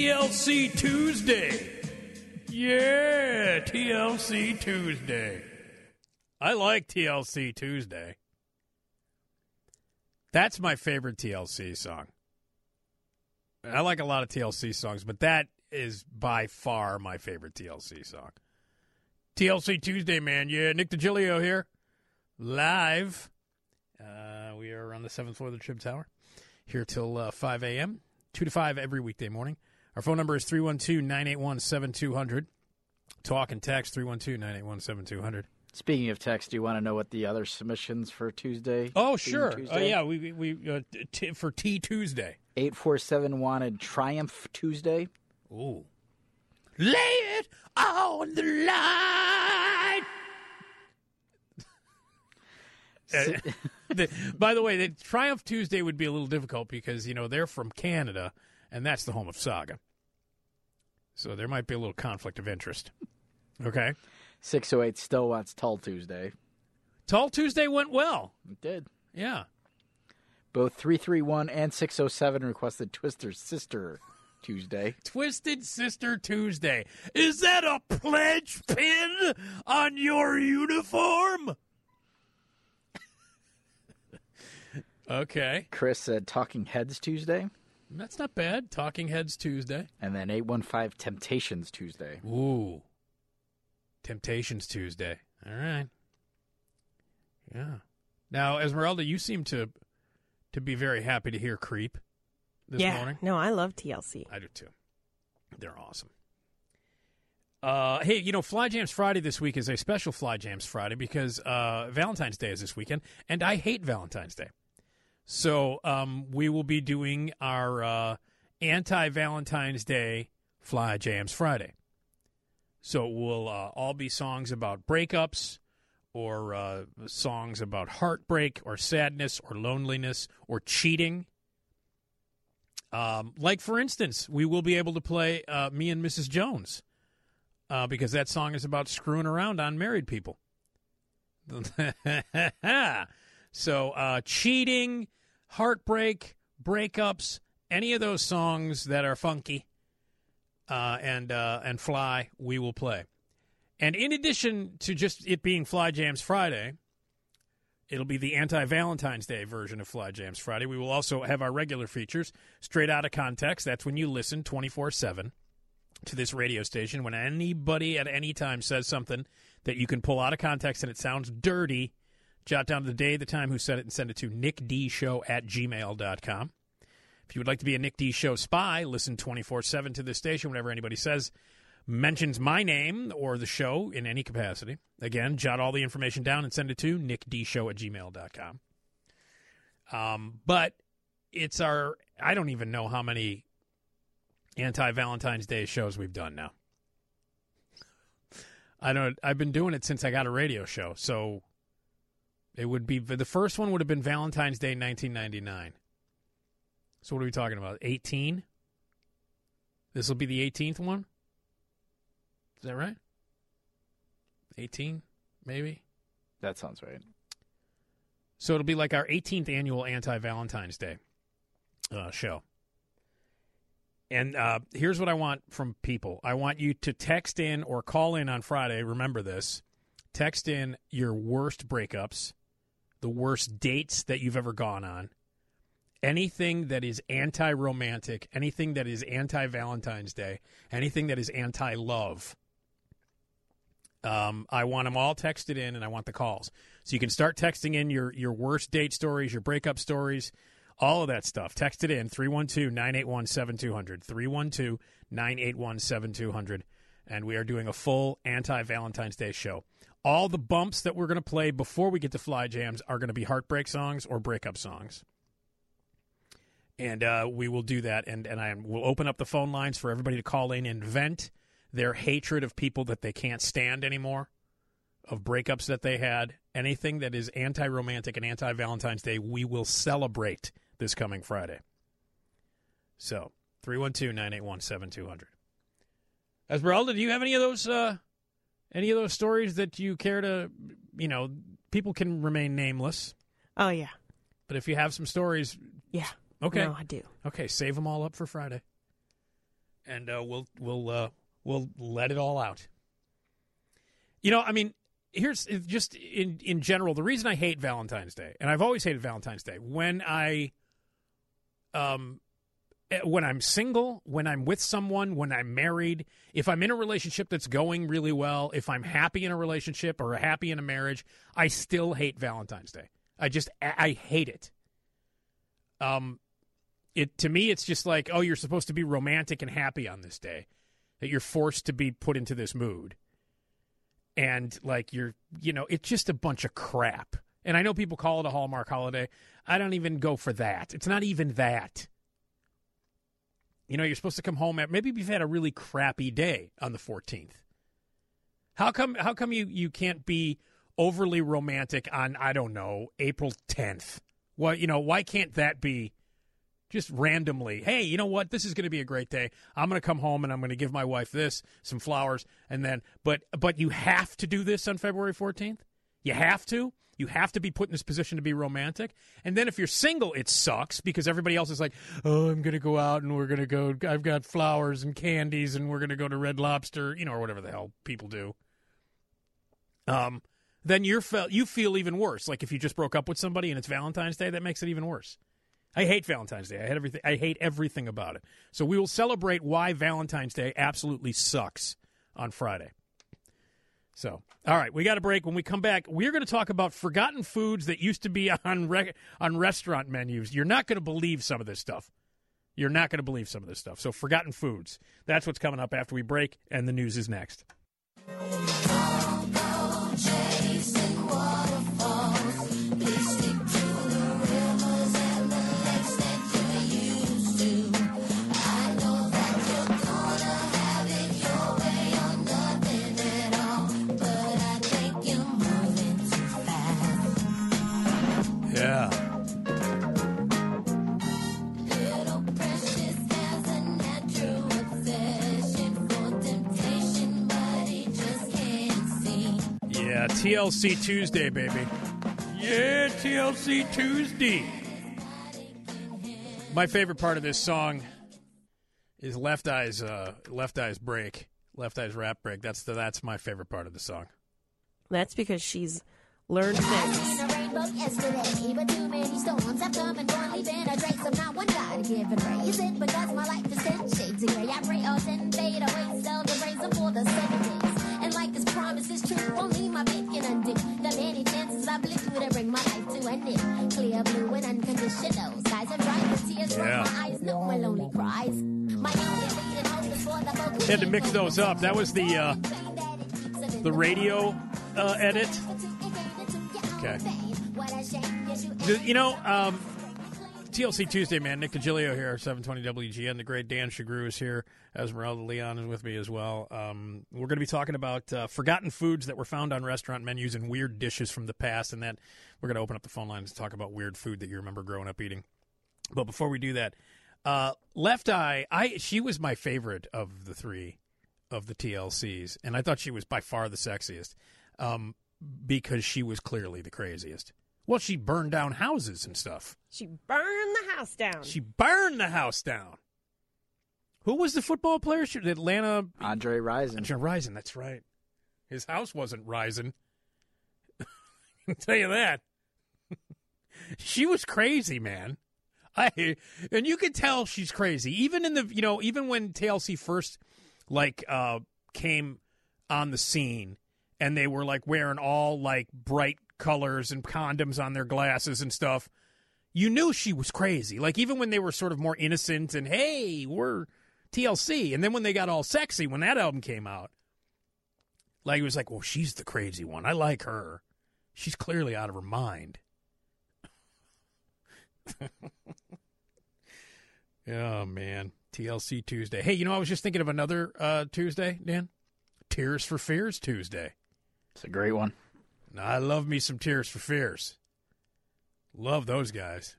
TLC Tuesday. Yeah, TLC Tuesday. I like TLC Tuesday. That's my favorite TLC song. I like a lot of TLC songs, but that is by far my favorite TLC song. TLC Tuesday, man. Yeah, Nick DiGilio here. Live. We are on the 7th floor of the Trib Tower. Here till 5 a.m., 2 to 5 every weekday morning. Our phone number is 312-981-7200. Talk and text, 312-981-7200. Speaking of text, do you want to know what the other submissions for Tuesday? Oh, sure. Yeah, we for T Tuesday. 847 wanted Triumph Tuesday. Ooh. Lay it on the line. By the way, the Triumph Tuesday would be a little difficult because, they're from Canada, and that's the home of Saga. So there might be a little conflict of interest. Okay? 608 still wants Tull Tuesday. Tull Tuesday went well. It did. Yeah. Both 331 and 607 requested Twister Sister Tuesday. Twisted Sister Tuesday. Is that a pledge pin on your uniform? Okay. Chris said Talking Heads Tuesday. That's not bad. Talking Heads Tuesday. And then 815 Temptations Tuesday. Ooh. Temptations Tuesday. All right. Yeah. Now, Esmeralda, you seem to be very happy to hear Creep this morning. No, I love TLC. I do too. They're awesome. Hey, Fly Jams Friday this week is a special Fly Jams Friday because Valentine's Day is this weekend, and I hate Valentine's Day. So we will be doing our anti-Valentine's Day Fly Jams Friday. So it will all be songs about breakups or songs about heartbreak or sadness or loneliness or cheating. Like, for instance, we will be able to play Me and Mrs. Jones because that song is about screwing around on married people. So cheating, heartbreak, breakups, any of those songs that are funky and fly, we will play. And in addition to just it being Fly Jams Friday, it'll be the anti-Valentine's Day version of Fly Jams Friday. We will also have our regular features, Straight Out of Context. That's when you listen 24/7 to this radio station. When anybody at any time says something that you can pull out of context and it sounds dirty, jot down the day, the time, who said it, and send it to nickdshow@gmail.com. If you would like to be a Nick D Show spy, listen 24/7 to this station whenever anybody mentions my name or the show in any capacity. Again, jot all the information down and send it to nickdshow@gmail.com. But it's I don't even know how many anti-Valentine's Day shows we've done now. I've been doing it since I got a radio show, so it would be, the first one would have been Valentine's Day 1999. So what are we talking about, 18? This will be the 18th one? Is that right? 18, maybe? That sounds right. So it'll be like our 18th annual anti-Valentine's Day show. And here's what I want from people. I want you to text in or call in on Friday. Remember this. Text in your worst breakups, the worst dates that you've ever gone on, anything that is anti-romantic, anything that is anti-Valentine's Day, anything that is anti-love. I want them all texted in, and I want the calls. So you can start texting in your worst date stories, your breakup stories, all of that stuff. Text it in, 312-981-7200, 312-981-7200, and we are doing a full anti-Valentine's Day show. All the bumps that we're going to play before we get to Fly Jams are going to be heartbreak songs or breakup songs. And we will do that, and we'll open up the phone lines for everybody to call in and vent their hatred of people that they can't stand anymore, of breakups that they had. Anything that is anti-romantic and anti-Valentine's Day, we will celebrate this coming Friday. So, 312-981-7200. Esmeralda, do you have any of those stories that you care to, people can remain nameless. Oh, yeah. But if you have some stories. Yeah. Okay. No, I do. Okay, save them all up for Friday. and we'll let it all out. You know, I mean, here's just in general the reason I hate Valentine's Day, and I've always hated Valentine's Day. When I'm single, when I'm with someone, when I'm married, if I'm in a relationship that's going really well, if I'm happy in a relationship or happy in a marriage, I still hate Valentine's Day. I hate it. To me, it's just like, oh, you're supposed to be romantic and happy on this day, that you're forced to be put into this mood. And like it's just a bunch of crap. And I know people call it a Hallmark holiday. I don't even go for that. It's not even that. You know, you're supposed to come home maybe you've had a really crappy day on the 14th. How come you can't be overly romantic on, I don't know, April 10th? Well, why can't that be just randomly? Hey, you know what? This is going to be a great day. I'm going to come home and I'm going to give my wife some flowers, and then but you have to do this on February 14th? You have to? You have to be put in this position to be romantic? And then if you're single, it sucks because everybody else is like, oh, I'm going to go out and we're going to go, I've got flowers and candies and we're going to go to Red Lobster, or whatever the hell people do. Then you feel even worse. Like if you just broke up with somebody and it's Valentine's Day, that makes it even worse. I hate Valentine's Day. I hate everything about it. So we will celebrate why Valentine's Day absolutely sucks on Friday. So, all right, we got a break. When we come back, we're going to talk about forgotten foods that used to be on restaurant menus. You're not going to believe some of this stuff. So, forgotten foods. That's what's coming up after we break, and the news is next. Yeah. Yeah, TLC Tuesday, baby. Yeah, TLC Tuesday. My favorite part of this song is Left Eye's break, Left Eye's rap break. That's my favorite part of the song. That's because she's learned things. Yesterday, but too many storms have come and gone, leaving a trace of not one God given reason. Because my life is 10 shades of gray, I pray all 10 fade away, celebrate them for the 7 days. And like this promise is true, only my faith can undo the many chances I blew to bring my life to an end. Clear blue and unconditional skies are dry, the tears from my eyes, no more lonely cries. My only bleeding hope is for the focus. Had to mix those up. That was the radio edit. Okay. TLC Tuesday, man. Nick DiGilio here, 720 WGN. The great Dan Shagru is here. Esmeralda Leon is with me as well. We're going to be talking about forgotten foods that were found on restaurant menus and weird dishes from the past. And then we're going to open up the phone lines and talk about weird food that you remember growing up eating. But before we do that, Left Eye, she was my favorite of the three of the TLCs. And I thought she was by far the sexiest. Because she was clearly the craziest. Well, she burned down houses and stuff. She burned the house down. Who was the football player? Atlanta. Andre Rison. Andre Rison, that's right. His house wasn't rising. I can tell you that. She was crazy, man. And you could tell she's crazy. Even even when TLC first came on the scene. And they were wearing all bright colors and condoms on their glasses and stuff. You knew she was crazy. Even when they were sort of more innocent and, hey, we're TLC. And then when they got all sexy, when that album came out, it was well, she's the crazy one. I like her. She's clearly out of her mind. Oh, man. TLC Tuesday. Hey, I was just thinking of another Tuesday, Dan. Tears for Fears Tuesday. It's a great one. I love me some Tears for Fears. Love those guys.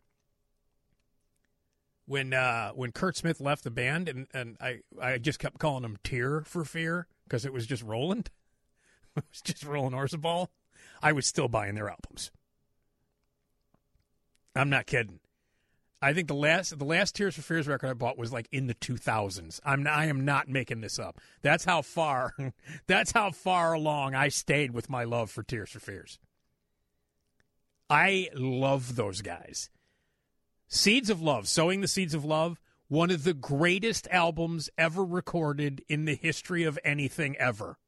When Kurt Smith left the band, and I just kept calling him Tear for Fear because it was just Roland. It was just Roland Orzabal. I was still buying their albums. I'm not kidding. I think the last Tears for Fears record I bought was like in the 2000s. I am not making this up. That's how far along I stayed with my love for Tears for Fears. I love those guys. Seeds of Love, Sowing the Seeds of Love, one of the greatest albums ever recorded in the history of anything ever.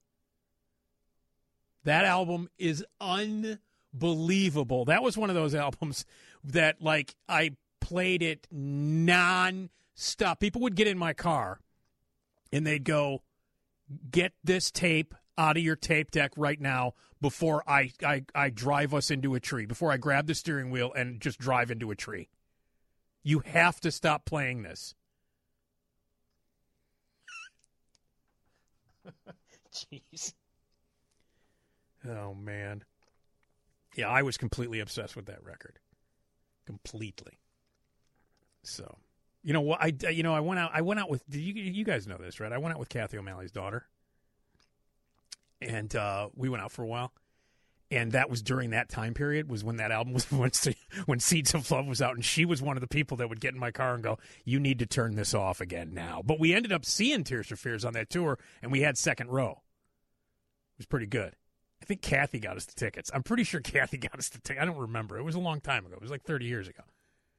That album is unbelievable. That was one of those albums that, like, I played it non-stop. People would get in my car, and they'd go, get this tape out of your tape deck right now before I drive us into a tree, before I grab the steering wheel and just drive into a tree. You have to stop playing this. Jeez. Oh, man. Yeah, I was completely obsessed with that record. Completely. So, you know what? I went out with, you guys know this, right? I went out with Kathy O'Malley's daughter. And we went out for a while. And that was during that time period, was when that album was, when Seeds of Love was out. And she was one of the people that would get in my car and go, you need to turn this off again now. But we ended up seeing Tears for Fears on that tour, and we had second row. It was pretty good. I think Kathy got us the tickets. I'm pretty sure Kathy got us the tickets. I don't remember. It was a long time ago. It was like 30 years ago.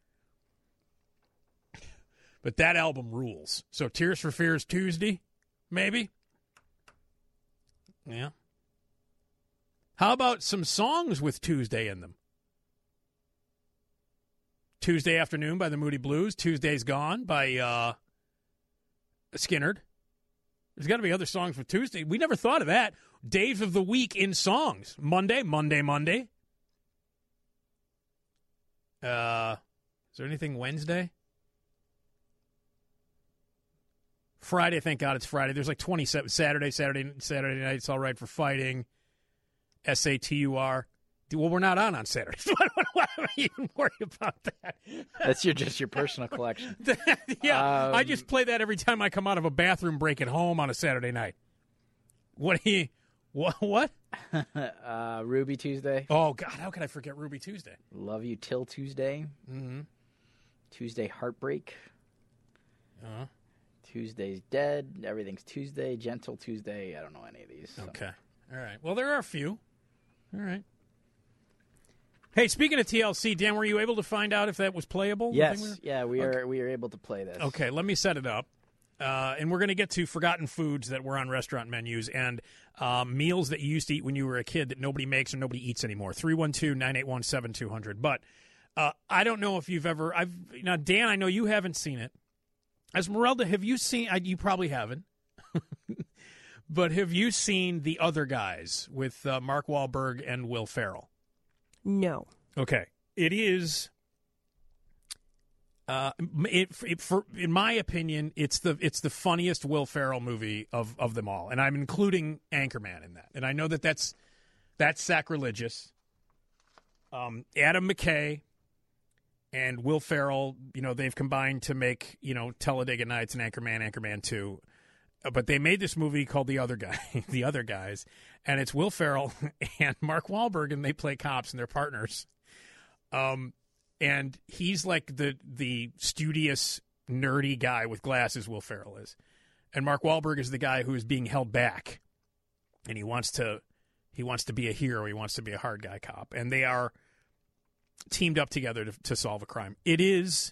But that album rules. So Tears for Fears Tuesday, maybe? Yeah. How about some songs with Tuesday in them? Tuesday Afternoon by the Moody Blues. Tuesday's Gone by Skynyrd. There's got to be other songs with Tuesday. We never thought of that. Days of the week in songs. Monday. Is there anything Wednesday? Friday, thank God it's Friday. There's like 27. Saturday night, it's all right for fighting. SATUR. Well, we're not on Saturday. Why am I even worried about that? That's just your personal collection. Yeah, I just play that every time I come out of a bathroom break at home on a Saturday night. What? Ruby Tuesday. Oh, God, how could I forget Ruby Tuesday? Love You Till Tuesday. Mm-hmm. Tuesday Heartbreak. Uh-huh. Tuesday's Dead. Everything's Tuesday. Gentle Tuesday. I don't know any of these. So. Okay. All right. Well, there are a few. All right. Hey, speaking of TLC, Dan, were you able to find out if that was playable? Yes. Yeah, we are able to play this. Okay, let me set it up. And we're going to get to forgotten foods that were on restaurant menus and meals that you used to eat when you were a kid that nobody makes or nobody eats anymore. 312-981-7200. But I don't know if you've ever – now, Dan, I know you haven't seen it. Esmeralda, have you seen – you probably haven't. But have you seen The Other Guys with Mark Wahlberg and Will Ferrell? No. Okay. It is in my opinion, it's the funniest Will Ferrell movie of them all, and I'm including Anchorman in that. And I know that's sacrilegious. Adam McKay and Will Ferrell, they've combined to make, Talladega Nights and Anchorman 2. But they made this movie called The Other Guys, and it's Will Ferrell and Mark Wahlberg, and they play cops, and they're partners. And he's like the studious, nerdy guy with glasses, Will Ferrell is. And Mark Wahlberg is the guy who is being held back, and he wants to be a hero. He wants to be a hard guy cop, and they are teamed up together to solve a crime. It is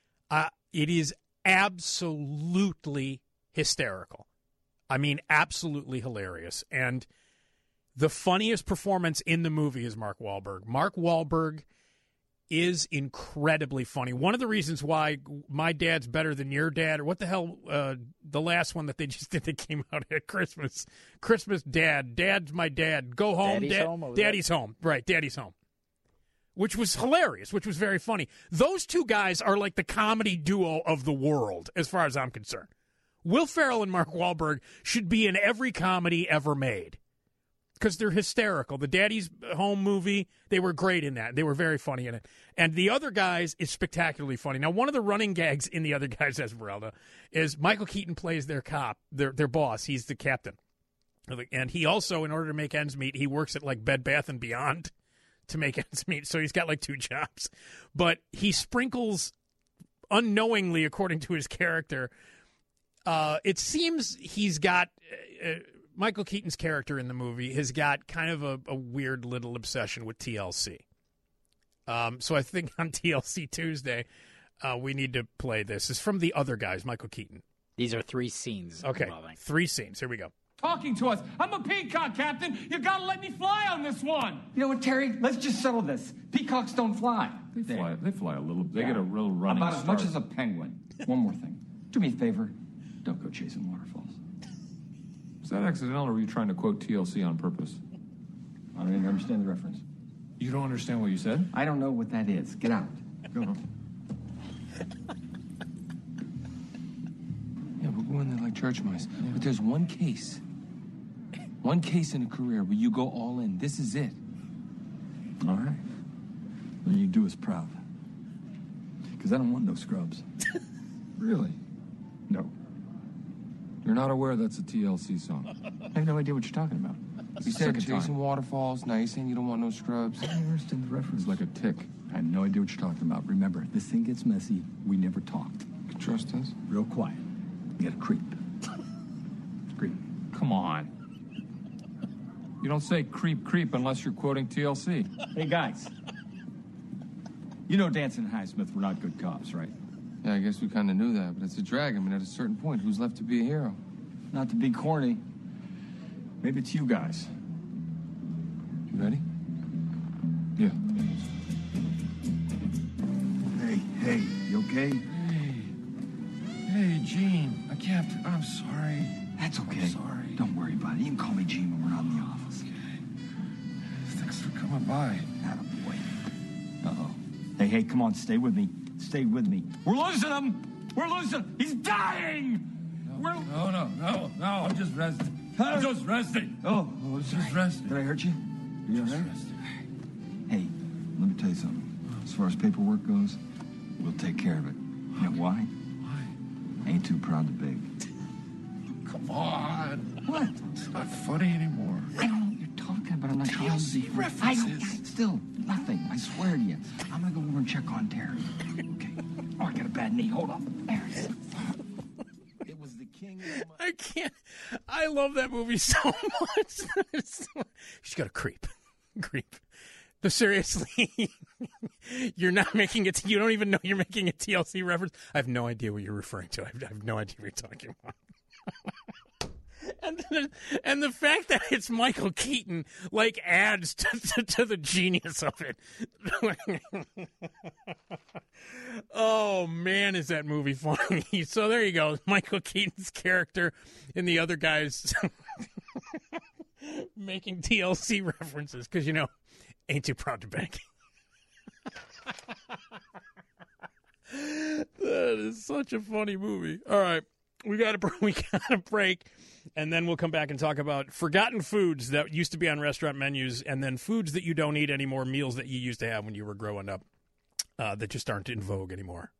absolutely hysterical. I mean, absolutely hilarious. And the funniest performance in the movie is Mark Wahlberg. Mark Wahlberg is incredibly funny. One of the reasons why My Dad's Better Than Your Dad, or what the hell, the last one that they just did that came out at Christmas Dad, Dad's My Dad, Go Home, Daddy's Home. Right, Daddy's Home. Which was hilarious, which was very funny. Those two guys are like the comedy duo of the world, as far as I'm concerned. Will Ferrell and Mark Wahlberg should be in every comedy ever made because they're hysterical. The Daddy's Home movie, they were great in that. They were very funny in it. And The Other Guys is spectacularly funny. Now, one of the running gags in The Other Guys, Esmeralda, is Michael Keaton plays their cop, their boss. He's the captain. And he also, in order to make ends meet, he works at like Bed Bath & Beyond to make ends meet. So he's got like two jobs. But he sprinkles unknowingly, according to his character, it seems he's got Michael Keaton's character in the movie has got kind of a weird little obsession with TLC. So I think on TLC Tuesday, we need to play this. It's from The Other Guys, Michael Keaton. These are 3 scenes. Okay, involving. 3 scenes. Here we go. Talking to us. I'm a peacock, Captain. You gotta let me fly on this one. You know what, Terry? Let's just settle this. Peacocks don't fly. They fly a little. They get a real running About as start. much as a penguin. One more thing. Do me a favor. Don't go chasing waterfalls. Was that accidental, or were you trying to quote TLC on purpose? I don't even understand the reference. You don't understand what you said? I don't know what that is. Get out. Go. Yeah, we're going there like church mice. Yeah. But there's one case in a career where you go all in. This is it. All right. Then you do us proud. Because I don't want no scrubs. Really? No. You're not aware that's a TLC song? I have no idea what you're talking about. You said chasing waterfalls. Now you're saying you don't want no scrubs. I don't understand the reference. It's like a tick. I have no idea what you're talking about. Remember, this thing gets messy. We never talked. You can trust us. Real quiet. You gotta creep. Creep. Come on. You don't say creep unless you're quoting TLC. Hey, guys. You know Danson and Highsmith were not good cops, right? Yeah, I guess we kind of knew that, but it's a drag. I mean, at a certain point, who's left to be a hero? Not to be corny. Maybe it's you guys. You ready? Yeah. Hey, you okay? Hey, Gene. Captain, I'm sorry. That's okay. I'm sorry. Don't worry about it. You can call me Gene when we're not in the office. Thanks for coming by. Attaboy. Uh-oh. Hey, come on, stay with me. Stay with me. We're losing him! We're losing him! He's dying! No, I'm just resting. I'm just resting. Oh, Just resting. Did I hurt you? You all right? Hey, let me tell you something. As far as paperwork goes, we'll take care of it. You know why? Why? Ain't too proud to beg. Come on. What? It's not funny anymore. I don't know what you're talking about. I'm not TLC references. Still, nothing. I swear to you. I'm gonna go over and check on Terry. Okay. Oh, I got a bad knee. Hold on. There it is. It was the king of my... I can't. I love that movie so much. She's got a creep. But seriously, you're not making it. You don't even know you're making a TLC reference. I have no idea what you're referring to. I have no idea what you're talking about. And the fact that it's Michael Keaton like adds to the genius of it. Oh man, is that movie funny? So there you go, Michael Keaton's character in The Other Guys making TLC references because ain't too proud to beg. That is such a funny movie. All right. We got a break, and then we'll come back and talk about forgotten foods that used to be on restaurant menus, and then foods that you don't eat anymore, meals that you used to have when you were growing up that just aren't in vogue anymore.